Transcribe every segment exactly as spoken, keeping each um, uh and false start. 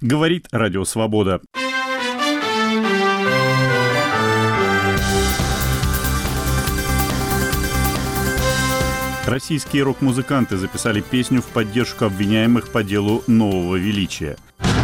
Говорит Радио Свобода. Российские рок-музыканты записали песню в поддержку обвиняемых по делу нового величия.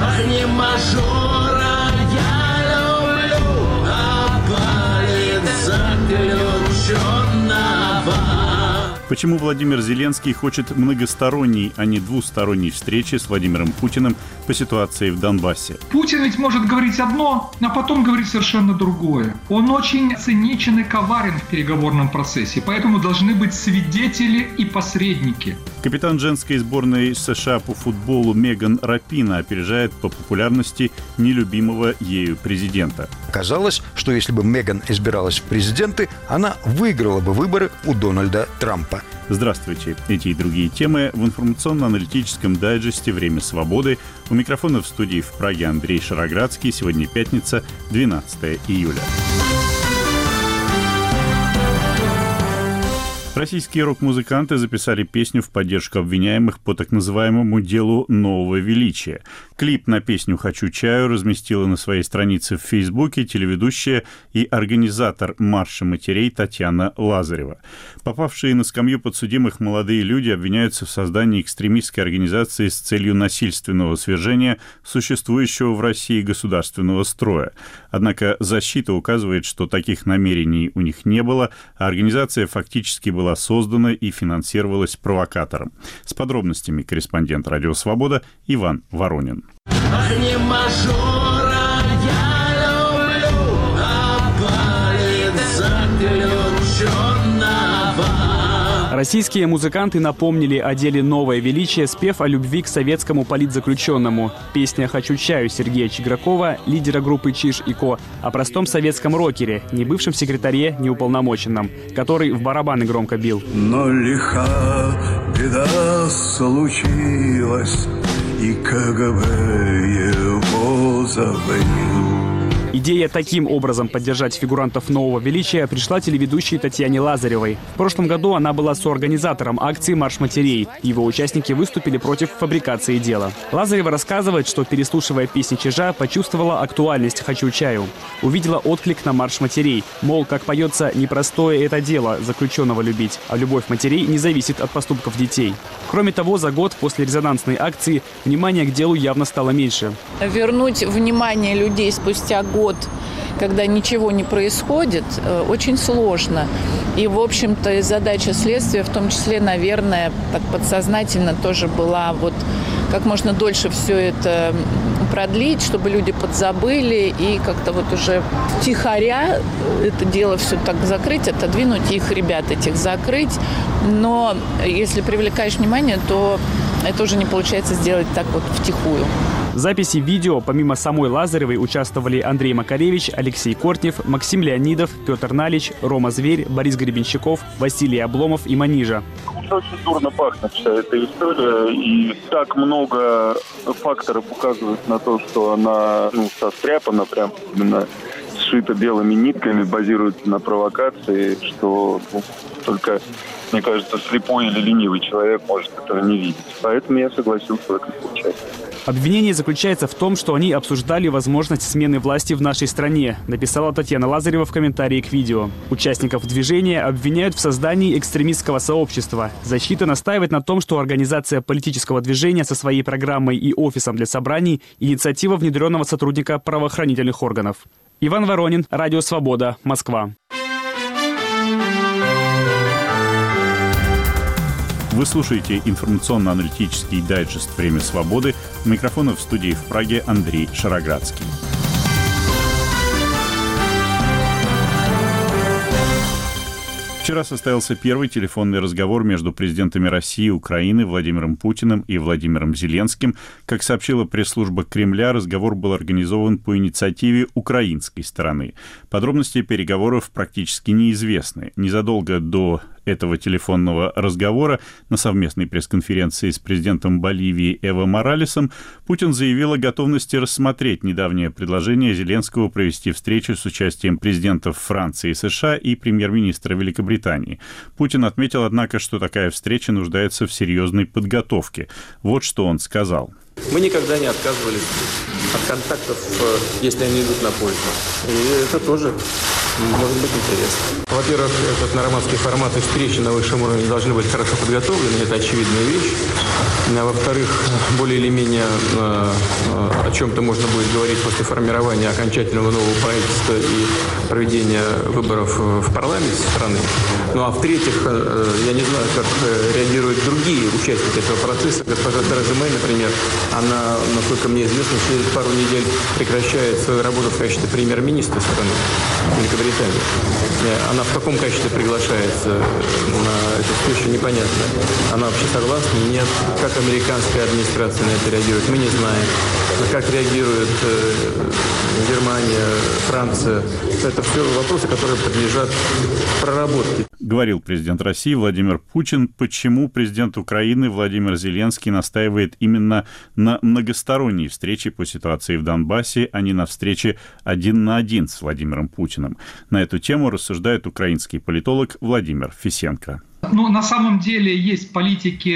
Почему Владимир Зеленский хочет многосторонней, а не двусторонней встречи с Владимиром Путиным по ситуации в Донбассе? Путин ведь может говорить одно, а потом говорить совершенно другое. Он очень циничен и коварен в переговорном процессе, поэтому должны быть свидетели и посредники. Капитан женской сборной США по футболу Меган Рапино опережает по популярности нелюбимого ею президента. Казалось, что если бы Меган избиралась в президенты, она выиграла бы выборы у Дональда Трампа. Здравствуйте. Эти и другие темы в информационно-аналитическом дайджесте «Время свободы». У микрофона в студии в Праге Андрей Шароградский. Сегодня пятница, двенадцатое июля. Российские рок-музыканты записали песню в поддержку обвиняемых по так называемому делу нового величия. Клип на песню «Хочу чаю» разместила на своей странице в Фейсбуке телеведущая и организатор марша матерей Татьяна Лазарева. Попавшие на скамью подсудимых молодые люди обвиняются в создании экстремистской организации с целью насильственного свержения существующего в России государственного строя. Однако защита указывает, что таких намерений у них не было, а организация фактически была была создана и финансировалась провокатором. С подробностями корреспондент «Радио Свобода» Иван Воронин. Российские музыканты напомнили о деле «Новое величие», спев о любви к советскому политзаключенному. Песня «Хочу чаю» Сергея Чигракова, лидера группы «Чиж и Ко», о простом советском рокере, не бывшем секретаре, неуполномоченном, который в барабаны громко бил. Но лиха беда случилась, и КГБ его забыл. Идея таким образом поддержать фигурантов нового величия пришла телеведущей Татьяне Лазаревой. В прошлом году она была соорганизатором акции «Марш матерей». Его участники выступили против фабрикации дела. Лазарева рассказывает, что, переслушивая песни Чижа, почувствовала актуальность «Хочу чаю». Увидела отклик на «Марш матерей». Мол, как поется, непростое это дело заключенного любить, а любовь матерей не зависит от поступков детей. Кроме того, за год после резонансной акции внимание к делу явно стало меньше. Вернуть внимание людей спустя год, Год, когда ничего не происходит, очень сложно. И, в общем-то, и задача следствия, в том числе, наверное, так подсознательно тоже была вот как можно дольше все это продлить, чтобы люди подзабыли и как-то вот уже втихаря это дело все так закрыть, отодвинуть их, ребят этих закрыть. Но если привлекаешь внимание, то это уже не получается сделать так вот втихую. В записи видео помимо самой Лазаревой участвовали Андрей Макаревич, Алексей Кортнев, Максим Леонидов, Петр Налич, Рома Зверь, Борис Гребенщиков, Василий Обломов и Манижа. Очень дурно пахнет вся эта история, и так много факторов указывают на то, что она ну, состряпана, прям именно сшита белыми нитками, базируется на провокации, что ну, только, мне кажется, слепой или ленивый человек может этого не видеть. Поэтому я согласился в этом участвовать. Обвинение заключается в том, что они обсуждали возможность смены власти в нашей стране, написала Татьяна Лазарева в комментарии к видео. Участников движения обвиняют в создании экстремистского сообщества. Защита настаивает на том, что организация политического движения со своей программой и офисом для собраний – инициатива внедренного сотрудника правоохранительных органов. Иван Воронин, Радио Свобода, Москва. Вы слушаете информационно-аналитический дайджест «Время свободы». У микрофона в студии в Праге Андрей Шароградский. Вчера состоялся первый телефонный разговор между президентами России и Украины Владимиром Путиным и Владимиром Зеленским. Как сообщила пресс-служба Кремля, разговор был организован по инициативе украинской стороны. Подробности переговоров практически неизвестны. Незадолго до этого телефонного разговора на совместной пресс-конференции с президентом Боливии Эво Моралесом Путин заявил о готовности рассмотреть недавнее предложение Зеленского провести встречу с участием президентов Франции и США и премьер-министра Великобритании. Путин отметил, однако, что такая встреча нуждается в серьезной подготовке. Вот что он сказал. Мы никогда не отказывались от контактов, если они идут на пользу. И это тоже может быть интересно. Во-первых, этот нормандский формат и встречи на высшем уровне должны быть хорошо подготовлены. Это очевидная вещь. А во-вторых, более или менее о чем-то можно будет говорить после формирования окончательного нового правительства и проведения выборов в парламенте страны. Ну а в-третьих, я не знаю, как реагируют другие участники этого процесса. Госпожа Тереза Мэй, например, она, насколько мне известно, через пару недель прекращает свою работу в качестве премьер-министра страны Великобритании. Она в каком качестве приглашается на эту встречу, непонятно. Она вообще согласна? Нет. Как американская администрация на это реагирует, мы не знаем. Как реагирует Германия, Франция. Это все вопросы, которые подлежат проработке. Говорил президент России Владимир Путин. Почему президент Украины Владимир Зеленский настаивает именно на многосторонней встрече по ситуации в Донбассе, а не на встрече один на один с Владимиром Путиным? На эту тему рассуждает украинский политолог Владимир Фисенко. Ну, на самом деле есть политики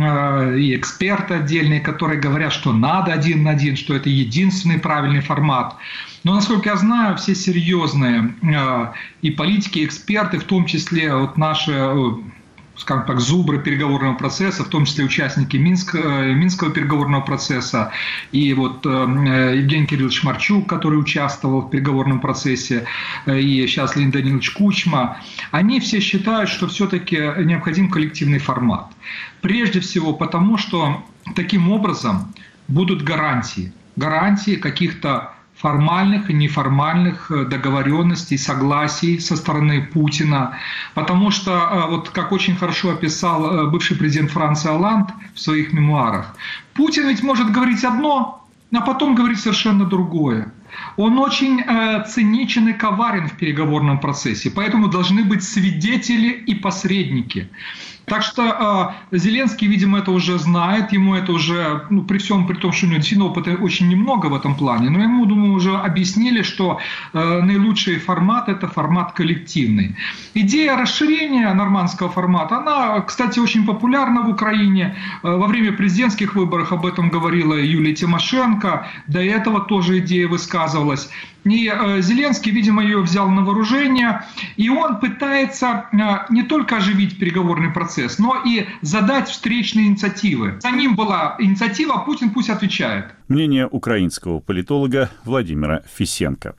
э, и эксперты отдельные, которые говорят, что надо один на один, что это единственный правильный формат. Но, насколько я знаю, все серьезные э, и политики, и эксперты, в том числе вот наши, э, скажем так, зубры переговорного процесса, в том числе участники Минск, э, Минского переговорного процесса, и вот э, Евгений Кириллович Марчук, который участвовал в переговорном процессе, э, и сейчас Леонид Данилович Кучма, они все считают, что все-таки необходим коллективный формат. Прежде всего потому, что таким образом будут гарантии, гарантии каких-то формальных и неформальных договоренностей, согласий со стороны Путина. Потому что, вот как очень хорошо описал бывший президент Франции Олланд в своих мемуарах, Путин ведь может говорить одно, а потом говорить совершенно другое. Он очень э, циничен и коварен в переговорном процессе, поэтому должны быть свидетели и посредники. Так что э, Зеленский, видимо, это уже знает, ему это уже, ну, при всем при том, что у него действительно опыта очень немного в этом плане, но ему, думаю, уже объяснили, что э, наилучший формат – это формат коллективный. Идея расширения нормандского формата, она, кстати, очень популярна в Украине. Э, во время президентских выборов об этом говорила Юлия Тимошенко, до этого тоже идея высказывалась. И э, Зеленский, видимо, ее взял на вооружение, и он пытается э, не только оживить переговорный процесс, но и задать встречные инициативы. За ним была инициатива, а Путин пусть отвечает. Мнение украинского политолога Владимира Фисенко.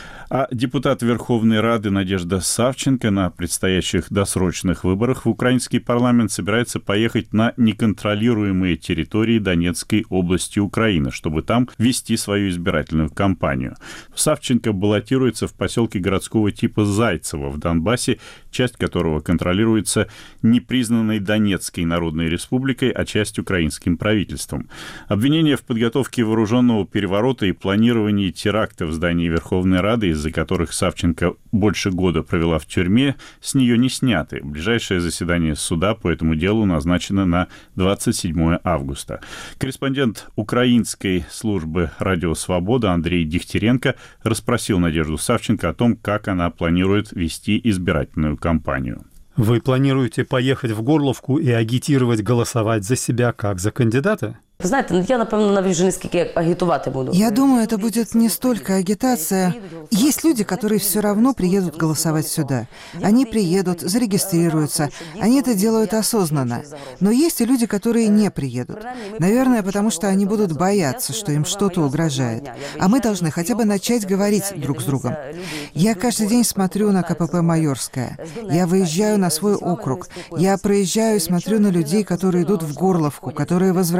А депутат Верховной Рады Надежда Савченко на предстоящих досрочных выборах в украинский парламент собирается поехать на неконтролируемые территории Донецкой области Украины, чтобы там вести свою избирательную кампанию. Савченко баллотируется в поселке городского типа Зайцево в Донбассе, часть которого контролируется непризнанной Донецкой Народной Республикой, а часть украинским правительством. Обвинения в подготовке вооруженного переворота и планировании теракта в здании Верховной Рады, из-за которых Савченко больше года провела в тюрьме, с нее не сняты. Ближайшее заседание суда по этому делу назначено на двадцать седьмое августа. Корреспондент украинской службы «Радио Свобода» Андрей Дегтяренко расспросил Надежду Савченко о том, как она планирует вести избирательную кампанию. Вы планируете поехать в Горловку и агитировать голосовать за себя как за кандидата? Знаете, я, напевно, навіть вже не скільки агітувати буду. Я думаю, это будет не столько агитация. Есть люди, которые все равно приедут голосовать сюда. Они приедут, зарегистрируются. Они это делают осознанно. Но есть и люди, которые не приедут. Наверное, потому что они будут бояться, что им что-то угрожает. А мы должны хотя бы начать говорить друг с другом. Я каждый день смотрю на ка пэ пэ «Майорская». Я выезжаю на свой округ. Я проезжаю и смотрю на людей, которые идут в Горловку, которые возвращаются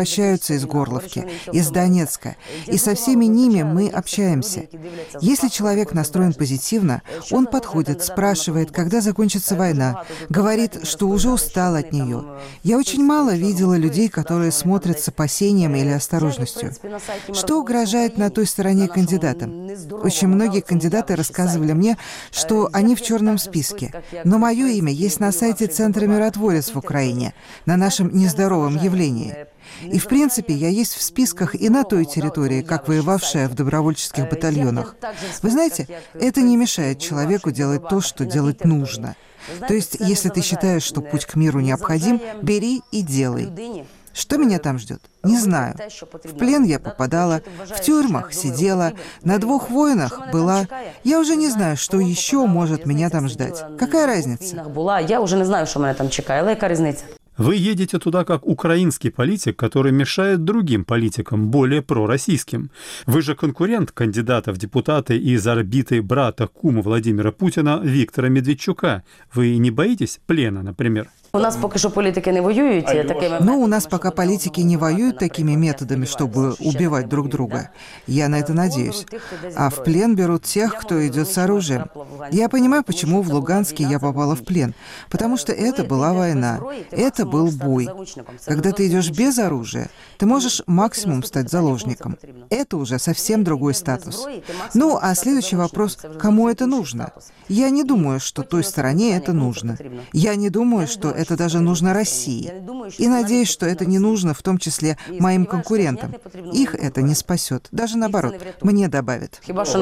возвращаются из Горловки, из Донецка, и со всеми ними мы общаемся. Если человек настроен позитивно, он подходит, спрашивает, когда закончится война, говорит, что уже устал от нее. Я очень мало видела людей, которые смотрят с опасением или осторожностью. Что угрожает на той стороне кандидатам? Очень многие кандидаты рассказывали мне, что они в черном списке, но мое имя есть на сайте Центра «Миротворец» в Украине, на нашем нездоровом явлении. И, в принципе, я есть в списках и на той территории, как воевавшая в добровольческих батальонах. Вы знаете, это не мешает человеку делать то, что делать нужно. То есть, если ты считаешь, что путь к миру необходим, бери и делай. Что меня там ждет? Не знаю. В плен я попадала, в тюрьмах сидела, на двух войнах была. Я уже не знаю, что еще может меня там ждать. Какая разница? Я уже не знаю, что меня там чекает. Какая разница? Вы едете туда как украинский политик, который мешает другим политикам, более пророссийским. Вы же конкурент кандидата в депутаты из орбиты брата кума Владимира Путина Виктора Медведчука. Вы не боитесь плена, например? У нас пока что политики не воюют такими... Ну, у нас пока политики не воюют такими методами, чтобы убивать друг друга. Я на это надеюсь. А в плен берут тех, кто идет с оружием. Я понимаю, почему в Луганске я попала в плен. Потому что это была война. Это был бой. Когда ты идешь без оружия, ты можешь максимум стать заложником. Это уже совсем другой статус. Ну, а следующий вопрос, кому это нужно? Я не думаю, что той стороне это нужно. Я не думаю, что это даже нужно России. И надеюсь, что это не нужно, в том числе моим конкурентам. Их это не спасет. Даже наоборот, мне добавит.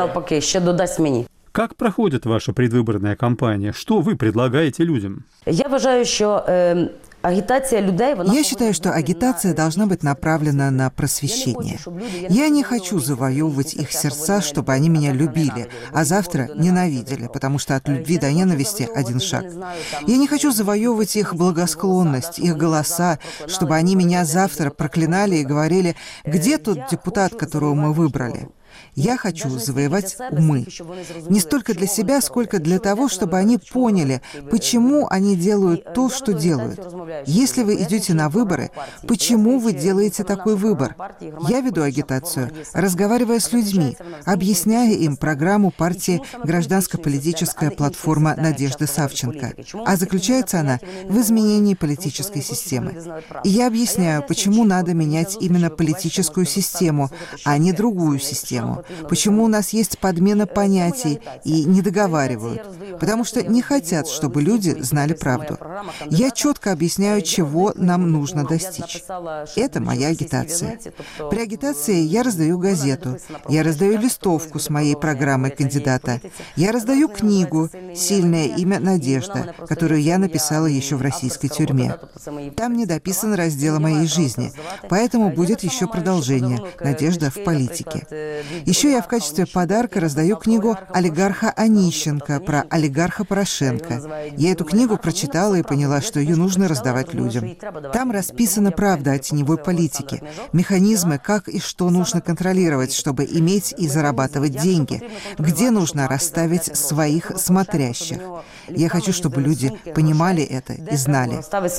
Как проходит ваша предвыборная кампания? Что вы предлагаете людям? Я вважаю, що е, агітація людей... Я считаю, что агитация должна быть направлена на просвещение. Я не хочу завоевывать их сердца, чтобы они меня любили, а завтра ненавидели, потому что от любви до ненависти один шаг. Я не хочу завоевывать их благосклонность, их голоса, чтобы они меня завтра проклинали и говорили, где тот депутат, которого мы выбрали. Я хочу завоевать умы. Не столько для себя, сколько для того, чтобы они поняли, почему они делают то, что делают. Если вы идете на выборы, почему вы делаете такой выбор? Я веду агитацию, разговаривая с людьми, объясняя им программу партии «Гражданско-политическая платформа Надежды Савченко». А заключается она в изменении политической системы. И я объясняю, почему надо менять именно политическую систему, а не другую систему. Почему у нас есть подмена понятий и не договаривают? Потому что не хотят, чтобы люди знали правду. Я четко объясняю, чего нам нужно достичь. Это моя агитация. При агитации я раздаю газету, я раздаю листовку с моей программой кандидата, я раздаю книгу «Сильное имя Надежда», которую я написала еще в российской тюрьме. Там не дописан раздел о моей жизни, поэтому будет еще продолжение «Надежда в политике». Еще я в качестве подарка раздаю книгу олигарха Онищенко про олигарха Порошенко. Я эту книгу прочитала и поняла, что ее нужно раздавать людям. Там расписана правда о теневой политике, механизмы, как и что нужно контролировать, чтобы иметь и зарабатывать деньги, где нужно расставить своих смотрящих. Я хочу, чтобы люди понимали это и знали.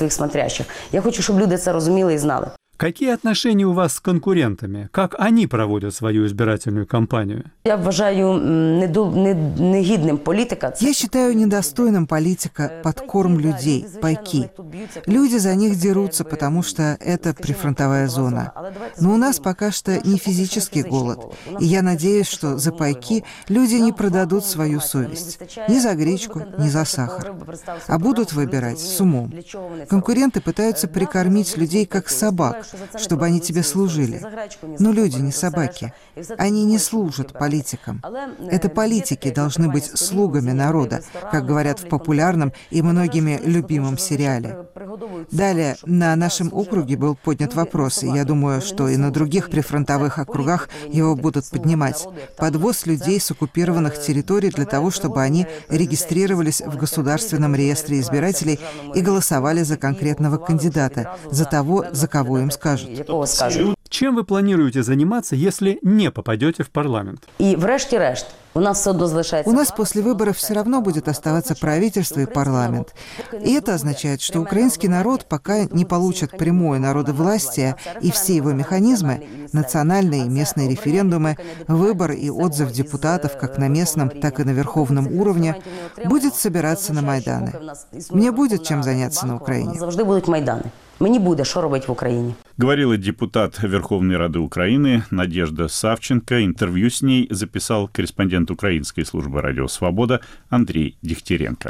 Я хочу, чтобы люди это разумели и знали. Какие отношения у вас с конкурентами? Как они проводят свою избирательную кампанию? Я вважаю негідним політика. Я считаю недостойным политика подкорм людей, пайки. Люди за них дерутся, потому что это прифронтовая зона. Но у нас пока что не физический голод. И я надеюсь, что за пайки люди не продадут свою совесть. Ни за гречку, ни за сахар. А будут выбирать с умом. Конкуренты пытаются прикормить людей как собак, чтобы они тебе служили. Но люди не собаки. Они не служат политикам. Это политики должны быть слугами народа, как говорят в популярном и многими любимом сериале. Далее, на нашем округе был поднят вопрос, и я думаю, что и на других прифронтовых округах его будут поднимать. Подвоз людей с оккупированных территорий для того, чтобы они регистрировались в Государственном реестре избирателей и голосовали за конкретного кандидата, за того, за кого им скажут. Чем вы планируете заниматься, если не попадете в парламент? И врешті-решт, У нас все одно залишається. У нас после выборов все равно будет оставаться правительство и парламент. И это означает, что украинский народ пока не получит прямое народовластие и все его механизмы, национальные и местные референдумы, выбор и отзыв депутатов как на местном, так и на верховном уровне, будет собираться на Майданы. Мне будет чем заняться на Украине. Завжди будуть майдани. Мені буде, що робити в Україні. Говорила депутат Верховной Рады Украины Надежда Савченко. Интервью с ней записал корреспондент украинской службы «Радио Свобода» Андрей Дегтяренко.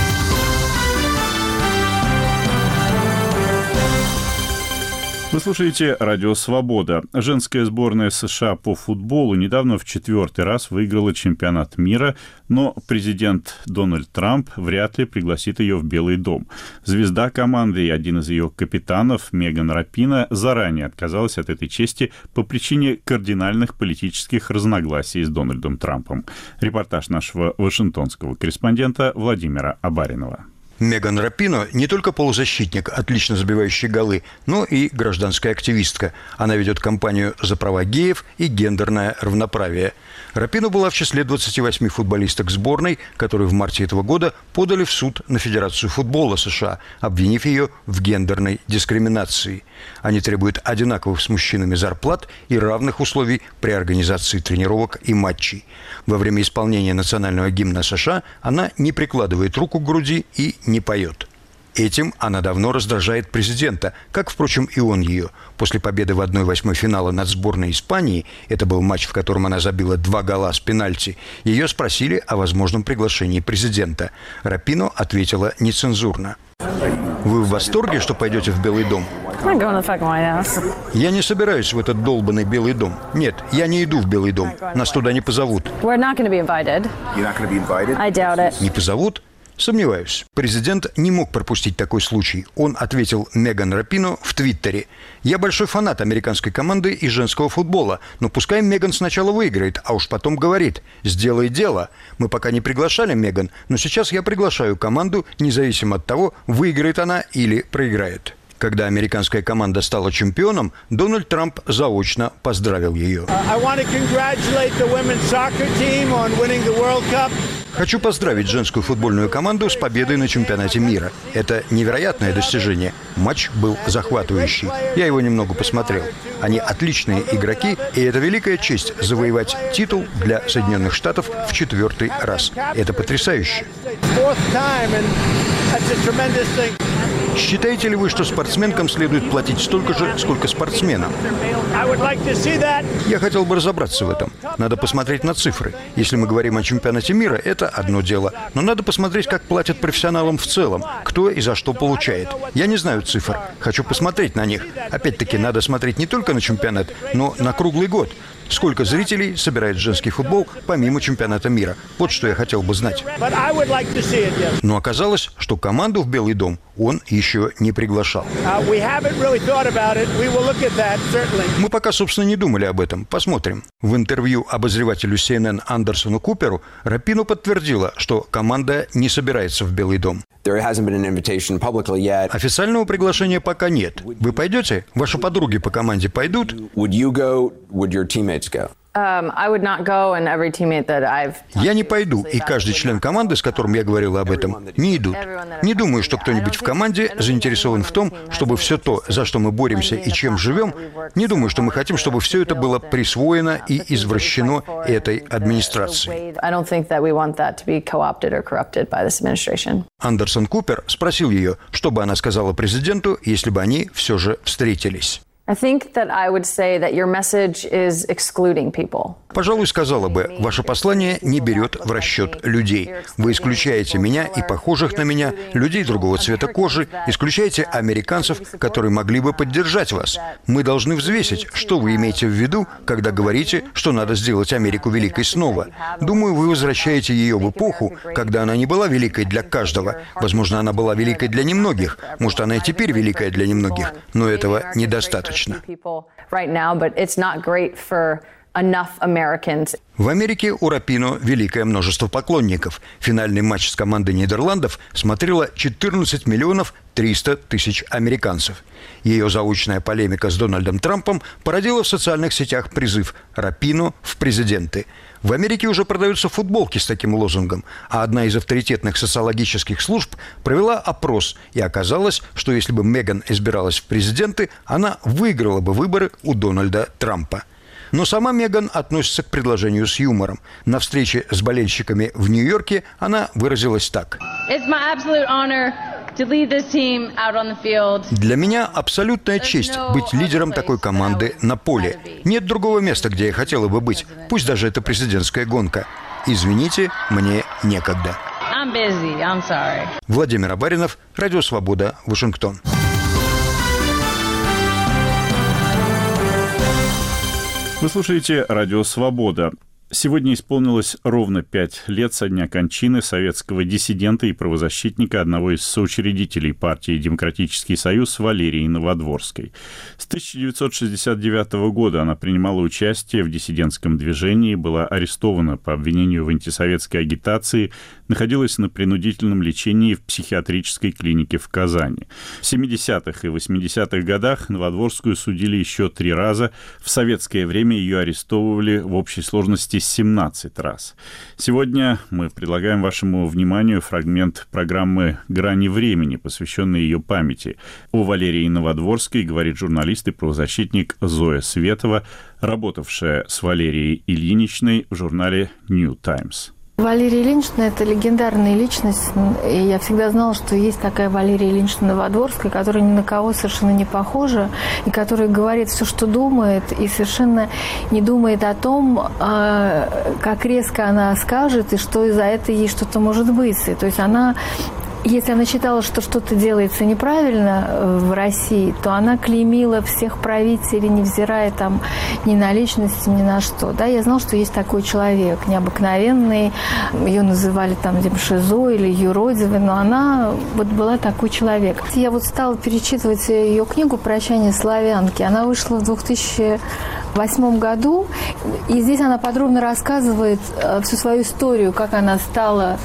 Вы слушаете «Радио Свобода». Женская сборная США по футболу недавно в четвертый раз выиграла чемпионат мира, но президент Дональд Трамп вряд ли пригласит ее в Белый дом. Звезда команды и один из ее капитанов, Меган Рапино, заранее отказалась от этой чести по причине кардинальных политических разногласий с Дональдом Трампом. Репортаж нашего вашингтонского корреспондента Владимира Абаринова. Меган Рапино не только полузащитник, отлично забивающий голы, но и гражданская активистка. Она ведет кампанию за права геев и гендерное равноправие. Рапино была в числе двадцати восьми футболисток сборной, которые в марте этого года подали в суд на Федерацию футбола США, обвинив ее в гендерной дискриминации. Они требуют одинаковых с мужчинами зарплат и равных условий при организации тренировок и матчей. Во время исполнения национального гимна США она не прикладывает руку к груди и не поет. Этим она давно раздражает президента, как, впрочем, и он ее. После победы в одной восьмой финала над сборной Испании, это был матч, в котором она забила два гола с пенальти, ее спросили о возможном приглашении президента. Рапино ответила нецензурно. Вы в восторге, что пойдете в Белый дом? Я не собираюсь в этот долбанный Белый дом. Нет, я не иду в Белый дом. Нас туда не позовут. Не позовут? Сомневаюсь. Президент не мог пропустить такой случай. Он ответил Меган Рапино в Твиттере. «Я большой фанат американской команды и женского футбола, но пускай Меган сначала выиграет, а уж потом говорит: сделай дело. Мы пока не приглашали Меган, но сейчас я приглашаю команду, независимо от того, выиграет она или проиграет». Когда американская команда стала чемпионом, Дональд Трамп заочно поздравил ее. Хочу поздравить женскую футбольную команду с победой на чемпионате мира. Это невероятное достижение. Матч был захватывающий. Я его немного посмотрел. Они отличные игроки, и это великая честь завоевать титул для Соединенных Штатов в четвертый раз. Это потрясающе. Считаете ли вы, что спортсменкам следует платить столько же, сколько спортсменам? Я хотел бы разобраться в этом. Надо посмотреть на цифры. Если мы говорим о чемпионате мира, это одно дело. Но надо посмотреть, как платят профессионалам в целом, кто и за что получает. Я не знаю цифр. Хочу посмотреть на них. Опять-таки, надо смотреть не только на чемпионат, но на круглый год. Сколько зрителей собирает женский футбол помимо чемпионата мира? Вот что я хотел бы знать. Но оказалось, что команду в Белый дом он еще не приглашал. Мы пока, собственно, не думали об этом. Посмотрим. В интервью обозревателю си эн эн Андерсону Куперу Рапино подтвердила, что команда не собирается в Белый дом. Официального приглашения пока нет. Вы пойдете? Ваши подруги по команде пойдут? Я не пойду, и каждый член команды, с которым я говорила об этом, не идут. Не думаю, что кто-нибудь в команде заинтересован в том, чтобы все то, за что мы боремся и чем живем, не думаю, что мы хотим, чтобы все это было присвоено и извращено этой администрацией. Андерсон Купер спросил ее, что бы она сказала президенту, если бы они все же встретились. Пожалуй, сказала бы, ваше послание не берет в расчет людей. Вы исключаете меня и похожих на меня, людей другого цвета кожи, исключаете американцев, которые могли бы поддержать вас. Мы должны взвесить, что вы имеете в виду, когда говорите, что надо сделать Америку великой снова. Думаю, вы возвращаете ее в эпоху, когда она не была великой для каждого. Возможно, она была великой для немногих. Может, она и теперь великая для немногих. Но этого недостаточно. В Америке у Рапино великое множество поклонников. Финальный матч с командой Нидерландов смотрело четырнадцать миллионов триста тысяч американцев. Ее заочная полемика с Дональдом Трампом породила в социальных сетях призыв «Рапино в президенты». В Америке уже продаются футболки с таким лозунгом, а одна из авторитетных социологических служб провела опрос, и оказалось, что если бы Меган избиралась в президенты, она выиграла бы выборы у Дональда Трампа. Но сама Меган относится к предложению с юмором. На встрече с болельщиками в Нью-Йорке она выразилась так. Для меня абсолютная честь быть лидером такой команды на поле. Нет другого места, где я хотела бы быть, пусть даже это президентская гонка. Извините, мне некогда. Владимир Абаринов, Радио Свобода, Вашингтон. Вы слушаете «Радио Свобода». Сегодня исполнилось ровно пять лет со дня кончины советского диссидента и правозащитника, одного из соучредителей партии «Демократический союз» Валерии Новодворской. С тысяча девятьсот шестьдесят девятого года она принимала участие в диссидентском движении, была арестована по обвинению в антисоветской агитации, находилась на принудительном лечении в психиатрической клинике в Казани. В семидесятых и восьмидесятых годах Новодворскую судили еще три раза. В советское время ее арестовывали в общей сложности семнадцать раз. Сегодня мы предлагаем вашему вниманию фрагмент программы «Грани времени», посвященной ее памяти. О Валерии Новодворской говорит журналист и правозащитник Зоя Светова, работавшая с Валерией Ильиничной в журнале New Times. Валерия Ильинична – это легендарная личность, и я всегда знала, что есть такая Валерия Ильинична Новодворская, которая ни на кого совершенно не похожа, и которая говорит все, что думает, и совершенно не думает о том, как резко она скажет, и что из-за этого ей что-то может быть. То есть она... Если она считала, что что-то делается неправильно в России, то она клеймила всех правителей, невзирая там ни на личности, ни на что. Да, я знала, что есть такой человек, необыкновенный. Ее называли там демшизо или юродивой, но она вот была такой человек. Я вот стала перечитывать ее книгу «Прощание славянки». Она вышла в две тысячи восьмом году, и здесь она подробно рассказывает всю свою историю, как она стала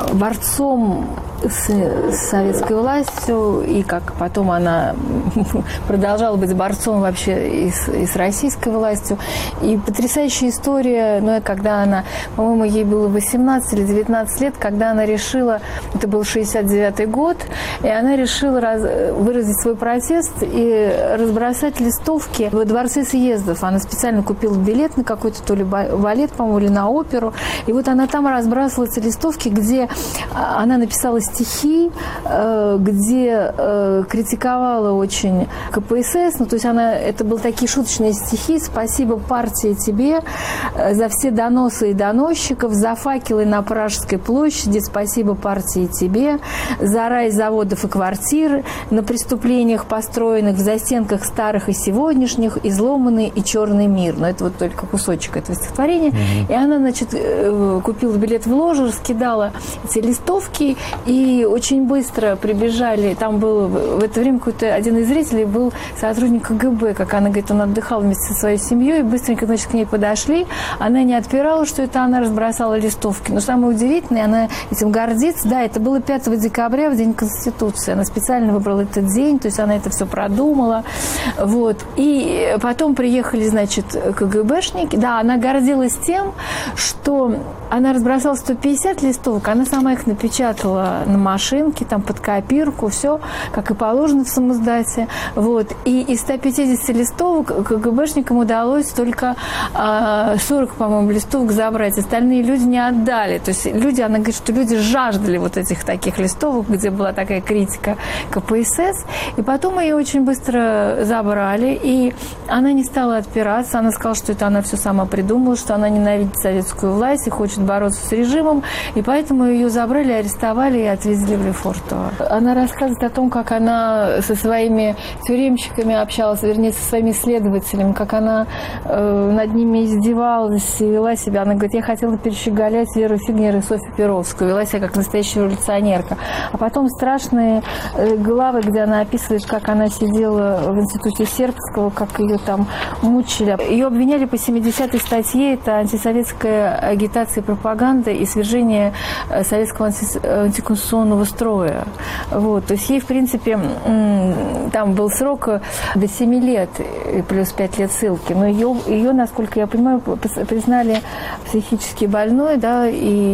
борцом с, с советской властью, и как потом она продолжала быть борцом вообще и с, и с российской властью. И потрясающая история, ну, когда она, по-моему, ей было восемнадцать или девятнадцать лет, когда она решила, это был шестьдесят девятый год, и она решила раз, выразить свой протест и разбросать листовки во дворце съездов. Она специально купила билет на какой-то то ли балет, по-моему, или на оперу, и вот она там разбрасывала эти листовки, где она написала стихи, где критиковала очень ка пэ эс эс, ну, то есть она, это были такие шуточные стихи: «Спасибо партии тебе за все доносы и доносчиков, за факелы на Пражской площади, спасибо партии тебе, за рай заводов и квартир, на преступлениях, построенных в застенках старых и сегодняшних, изломанный и черный мир». Но это вот только кусочек этого стихотворения. Mm-hmm. И она, значит, купила билет в ложу, раскидала эти листовки, и очень быстро прибежали. Там был в это время какой-то один из зрителей был сотрудник ка гэ бэ, как она говорит, он отдыхал вместе со своей семьей, и быстренько, значит, к ней подошли. Она не отпирала, что это она разбросала листовки. Но самое удивительное, она этим гордится. Да, это было пятого декабря, в День Конституции. Она специально выбрала этот день, то есть она это все продумала. Вот. И потом приехали, значит, ка гэ бэшники. Да, она гордилась тем, что она разбросала сто пятьдесят листовок, она сама их напечатала на машинке, там, под копирку, все, как и положено в самоздате. Вот. И из ста пятидесяти листовок ка гэ бэшникам удалось только э, сорок, по-моему, листовок забрать. Остальные люди не отдали. То есть люди, она говорит, что люди жаждали вот этих таких листовок, где была такая критика ка пэ эс эс. И потом ее очень быстро забрали, и она не стала отпираться. Она сказала, что это она все сама придумала, что она ненавидит советскую власть и хочет бороться с режимом, и поэтому ее забрали, арестовали и отвезли в Лефортово. Она рассказывает о том, как она со своими тюремщиками общалась, вернее, со своими следователями, как она э, над ними издевалась и вела себя. Она говорит, я хотела перещеголять Веру Фигнер и Софью Перовскую, вела себя как настоящая революционерка. А потом страшные э, главы, где она описывает, как она сидела в институте сербского, как ее там мучили начали. Ее обвиняли по семидесятой статье, это антисоветская агитация и пропаганда и свержение советского антиконституционного строя. Вот. То есть ей, в принципе, там был срок до семи лет, плюс пять лет ссылки. Но ее, ее, насколько я понимаю, признали психически больной, да,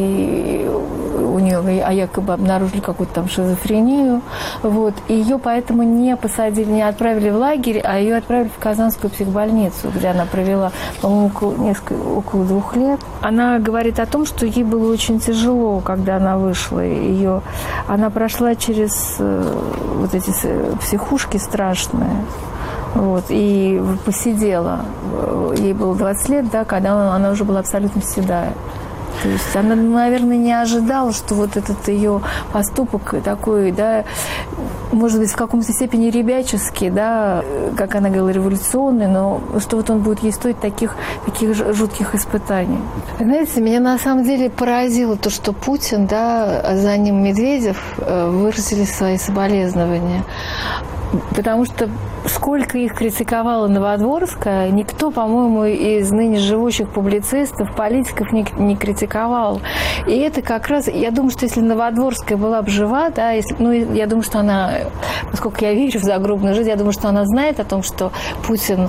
и у нее, а якобы обнаружили какую-то там шизофрению. Вот. И ее поэтому не посадили, не отправили в лагерь, а ее отправили в Казанскую психбольницу, где она провела, по-моему, около, несколько, около двух лет. Она говорит о том, что ей было очень тяжело, когда она вышла. Ее, она прошла через вот эти психушки страшные. Вот, и посидела. Ей было двадцать лет, да, когда она, она уже была абсолютно седая. То есть она, наверное, не ожидала, что вот этот ее поступок такой, да, может быть, в каком-то степени ребяческий, да, как она говорила, революционный, но что вот он будет ей стоить таких, таких жутких испытаний. Знаете, меня на самом деле поразило то, что Путин, да, за ним Медведев выразили свои соболезнования. Потому что сколько их критиковала Новодворская, никто, по-моему, из ныне живущих публицистов, политиков не, не критиковал. И это как раз, я думаю, что если Новодворская была бы жива, да, если, ну, я думаю, что она, поскольку я верю в загробную жизнь, я думаю, что она знает о том, что Путин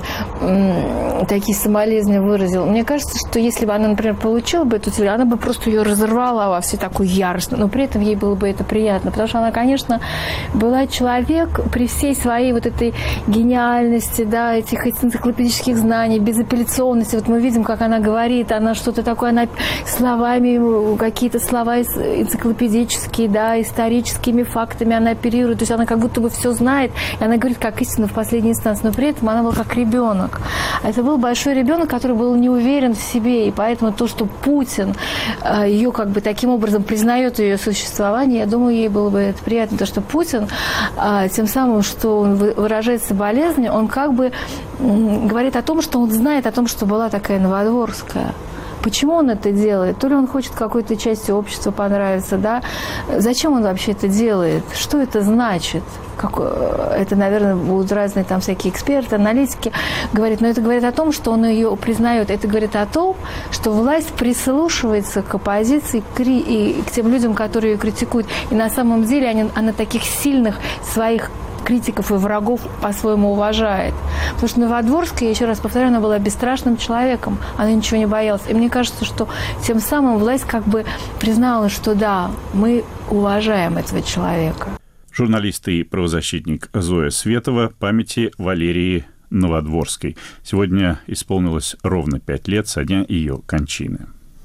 м, такие соболезнования выразил. Мне кажется, что если бы она, например, получила бы эту телеграмму, она бы просто ее разорвала во всю такую ярость, но при этом ей было бы это приятно, потому что она, конечно, была человек при всей своей вот этой гениальности, да, этих энциклопедических знаний, безапелляционности. Вот мы видим, как она говорит, она что-то такое, она словами, какие-то слова энциклопедические, да, историческими фактами она оперирует, то есть она как будто бы все знает, и она говорит как истину в последней инстанции, но при этом она была как ребенок. А это был большой ребенок, который был не уверен в себе, и поэтому то, что Путин ее как бы таким образом признает ее существование, я думаю, ей было бы это приятно, потому что Путин тем самым, что он выражает соболезнования, он как бы говорит о том, что он знает о том, что была такая Новодворская. Почему он это делает? То ли он хочет какой-то части общества понравиться, да? Зачем он вообще это делает? Что это значит? Как, это, наверное, будут разные там всякие эксперты, аналитики говорят, но это говорит о том, что он ее признает. Это говорит о том, что власть прислушивается к оппозиции и к тем людям, которые ее критикуют. И на самом деле они, она таких сильных своих критиков и врагов по-своему уважает. Потому что Новодворская, я еще раз повторяю, она была бесстрашным человеком, она ничего не боялась. И мне кажется, что тем самым власть как бы признала, что да, мы уважаем этого человека. Журналист и правозащитник Зоя Светова памяти Валерии Новодворской. Сегодня исполнилось ровно пять лет со дня ее кончины.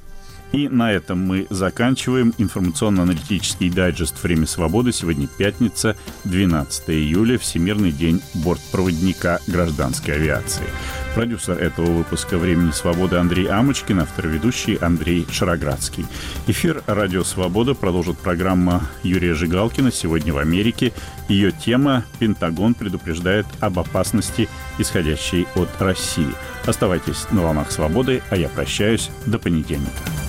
И на этом мы заканчиваем информационно-аналитический дайджест «Время свободы». Сегодня пятница, двенадцатое июля, Всемирный день бортпроводника гражданской авиации. Продюсер этого выпуска «Времени свободы» Андрей Амочкин, автор-ведущий Андрей Шароградский. Эфир «Радио Свобода» продолжит программа Юрия Жигалкина «Сегодня в Америке». Ее тема «Пентагон предупреждает об опасности, исходящей от России». Оставайтесь на волнах свободы, а я прощаюсь до понедельника.